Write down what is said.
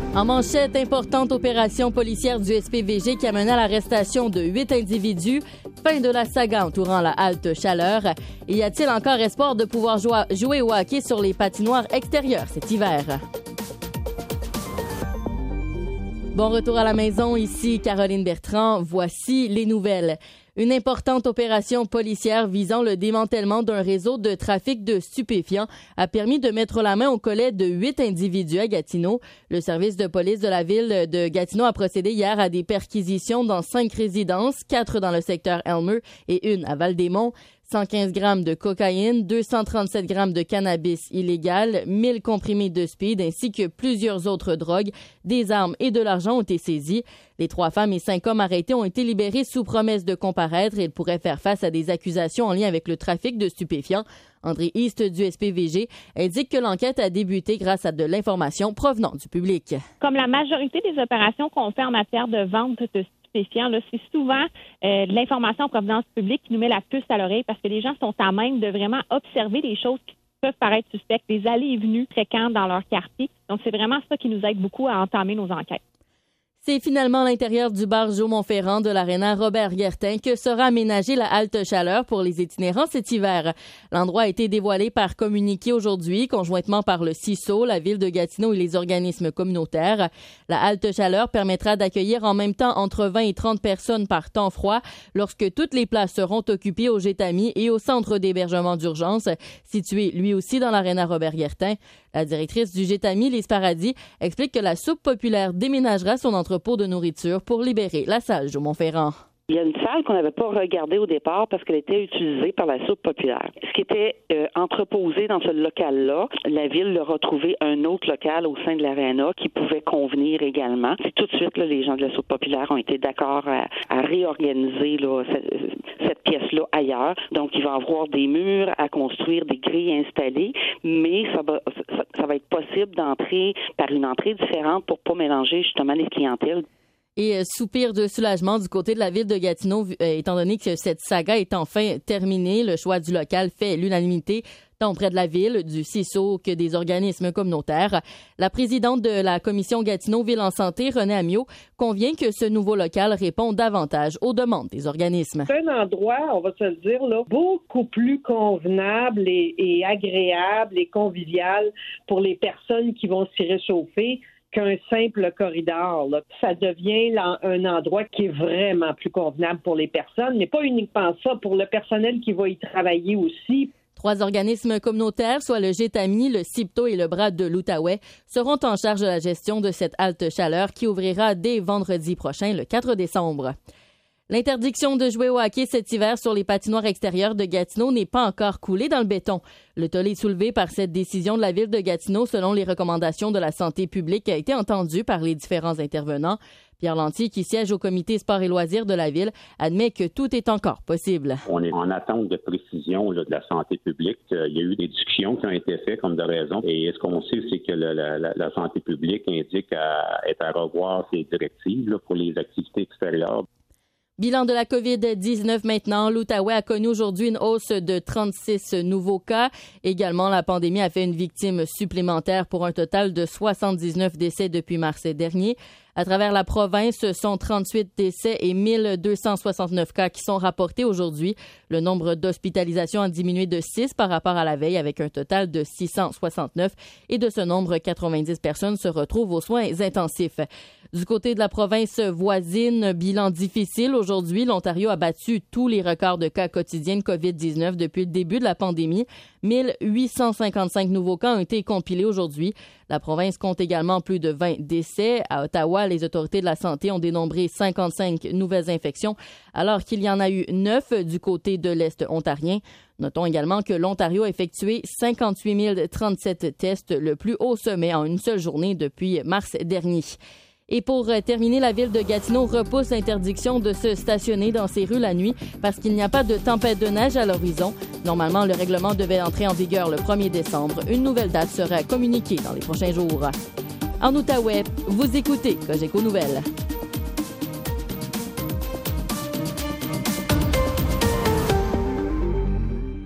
En manchette, importante opération policière du SPVG qui amena à l'arrestation de 8 individus. Fin de la saga entourant la halte chaleur. Et y a-t-il encore espoir de pouvoir jouer au hockey sur les patinoires extérieures cet hiver? Bon retour à la maison, ici Caroline Bertrand. Voici les nouvelles. Une importante opération policière visant le démantèlement d'un réseau de trafic de stupéfiants a permis de mettre la main au collet de 8 individus à Gatineau. Le service de police de la ville de Gatineau a procédé hier à des perquisitions dans 5 résidences, 4 dans le secteur Elmer et 1 à Val-des-Monts. 115 grammes de cocaïne, 237 grammes de cannabis illégal, 1000 comprimés de speed ainsi que plusieurs autres drogues, des armes et de l'argent ont été saisis. Les 3 femmes et 5 hommes arrêtés ont été libérés sous promesse de comparaître et ils pourraient faire face à des accusations en lien avec le trafic de stupéfiants. André East du SPVG indique que l'enquête a débuté grâce à de l'information provenant du public. Comme la majorité des opérations qu'on fait en matière de vente de stupéfiants, là, c'est souvent de l'information en provenance publique qui nous met la puce à l'oreille parce que les gens sont à même de vraiment observer des choses qui peuvent paraître suspectes, des allées et venues fréquentes dans leur quartier. Donc, c'est vraiment ça qui nous aide beaucoup à entamer nos enquêtes. C'est finalement à l'intérieur du bar Joe-Montferrand de l'aréna Robert-Guertin que sera aménagée la halte chaleur pour les itinérants cet hiver. L'endroit a été dévoilé par communiqué aujourd'hui, conjointement par le CISO, la ville de Gatineau et les organismes communautaires. La halte chaleur permettra d'accueillir en même temps entre 20 et 30 personnes par temps froid lorsque toutes les places seront occupées au Gétami et au centre d'hébergement d'urgence, situé lui aussi dans l'aréna Robert-Guertin. La directrice du Gétami, Lise Paradis, explique que la soupe populaire déménagera son entrepôt de nourriture pour libérer la salle Joe-Montferrand. Il y a une salle qu'on n'avait pas regardée au départ parce qu'elle était utilisée par la soupe populaire. Ce qui était entreposé dans ce local-là, la ville leur a trouvé un autre local au sein de l'aréna qui pouvait convenir également. C'est tout de suite, là, les gens de la soupe populaire ont été d'accord à réorganiser là, cette pièce-là ailleurs. Donc, il va y avoir des murs à construire, des grilles installées, mais ça va être possible d'entrer par une entrée différente pour pas mélanger justement les clientèles. Et soupir de soulagement du côté de la ville de Gatineau, étant donné que cette saga est enfin terminée. Le choix du local fait l'unanimité, tant auprès de la ville, du CISO que des organismes communautaires. La présidente de la commission Gatineau Ville en Santé, Renée Amiot, convient que ce nouveau local répond davantage aux demandes des organismes. C'est un endroit, on va se le dire, là, beaucoup plus convenable et agréable et convivial pour les personnes qui vont s'y réchauffer qu'un simple corridor. Là. Ça devient un endroit qui est vraiment plus convenable pour les personnes, mais pas uniquement ça, pour le personnel qui va y travailler aussi. 3 organismes communautaires, soit le Gétami, le CIPTO et le Bras de l'Outaouais, seront en charge de la gestion de cette halte chaleur qui ouvrira dès vendredi prochain, le 4 décembre. L'interdiction de jouer au hockey cet hiver sur les patinoires extérieures de Gatineau n'est pas encore coulée dans le béton. Le tollé soulevé par cette décision de la ville de Gatineau, selon les recommandations de la santé publique, a été entendu par les différents intervenants. Pierre Lantier, qui siège au comité sport et loisirs de la ville, admet que tout est encore possible. On est en attente de précision là, de la santé publique. Il y a eu des discussions qui ont été faites comme de raison. Et ce qu'on sait, c'est que la santé publique indique être à revoir ses directives là, pour les activités extérieures. Bilan de la COVID-19 maintenant. L'Outaouais a connu aujourd'hui une hausse de 36 nouveaux cas. Également, la pandémie a fait une victime supplémentaire pour un total de 79 décès depuis mars dernier. À travers la province, ce sont 38 décès et 1269 cas qui sont rapportés aujourd'hui. Le nombre d'hospitalisations a diminué de 6 par rapport à la veille avec un total de 669 et de ce nombre, 90 personnes se retrouvent aux soins intensifs. Du côté de la province voisine, bilan difficile. Aujourd'hui, l'Ontario a battu tous les records de cas quotidiens de COVID-19 depuis le début de la pandémie. 1855 nouveaux cas ont été compilés aujourd'hui. La province compte également plus de 20 décès. À Ottawa, les autorités de la santé ont dénombré 55 nouvelles infections, alors qu'il y en a eu 9 du côté de l'Est ontarien. Notons également que l'Ontario a effectué 58 037 tests, le plus haut sommet en une seule journée depuis mars dernier. Et pour terminer, la ville de Gatineau repousse l'interdiction de se stationner dans ses rues la nuit parce qu'il n'y a pas de tempête de neige à l'horizon. Normalement, le règlement devait entrer en vigueur le 1er décembre. Une nouvelle date sera communiquée dans les prochains jours. En Outaouais, vous écoutez Cogeco Nouvelles.